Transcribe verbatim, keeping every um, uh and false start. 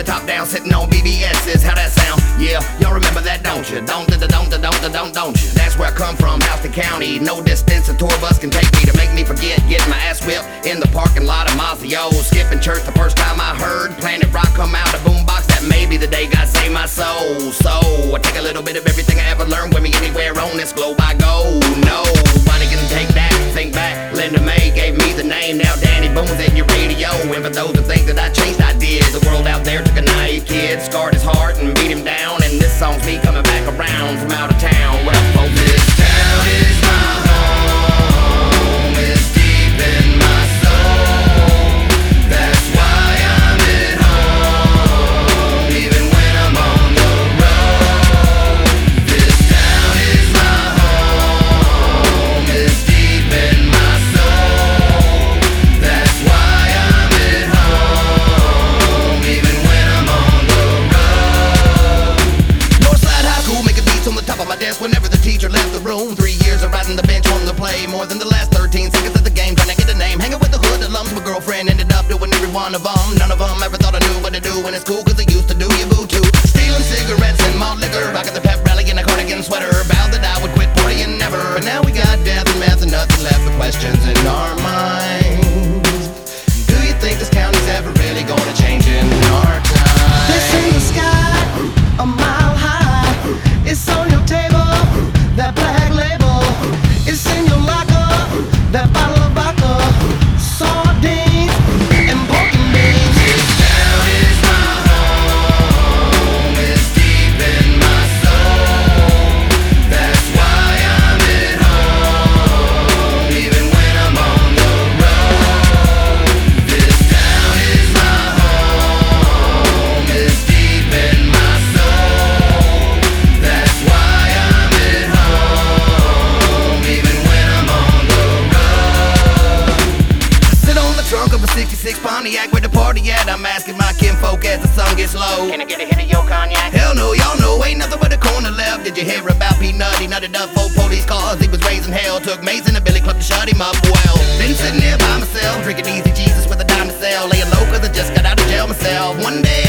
top down, sitting on B B S's. How that sound? Yeah, y'all remember that, don't you? Don't, don't, don't, don't, don't, don't you? That's where I come from, Houston County. No distance a tour bus can take me to make me forget getting my ass whipped in the parking lot of Mazio. Skipping church the first time I heard Planet Rock come out of boombox. That may be the day God saved my soul. So I take a little bit of everything I ever learned with me anywhere on this globe I go. Nobody can take that. Think back, Linda May gave me the name. Now Danny Boone's in your radio. And for those who think that I changed, I did. The world out there took a naive kid, scarred his heart and beat him down. And this song's me coming back around from out of town. What up, folks? This town is my home. It's deep in my soul. That's why I'm at home, even when I'm on the road. This town is my home. It's deep in my soul. That's why I'm at home, even when I'm on the road. Northside High School, making beats on the top of my desk whenever the teacher left the room. Three years of riding the bench on the play, more than the last thirteen seconds of the game, trying to get a name. Hanging with the hood alums, my girlfriend ended up doing every one of them. None of them ever thought I knew what to do, and it's cool cause they used to do you boo too. Stealing cigarettes and malt liquor, back at the pep rally in a cardigan sweater. Vowed that I would quit partying never, and now we got death and meth and nothing left but questions in our minds. Do you think this county's ever really gonna change in our time? This in the sky, a mile high. It's on your table, that black label. It's in your locker, that bottle of vodka. Sardines and pork and beans. This town is my home. It's deep in my soul. That's why I'm at home, even when I'm on the road. This town is my home. It's deep in my soul. That's why I'm at home, even when I'm on the road. Sit on the trunk of a sixty-six Pontiac where the party at. I'm asking my kinfolk as the sun gets low. Can I get a hit of your cognac? Hell no, y'all know ain't nothing but a corner left. Did you hear about P Nut? He nutted up four police cars. He was raising hell. Took Mason and Billy Club to shut him up. Well, been sitting there by myself, drinking Easy Jesus with a dime to sell. Laying low cause I just got out of jail myself. One day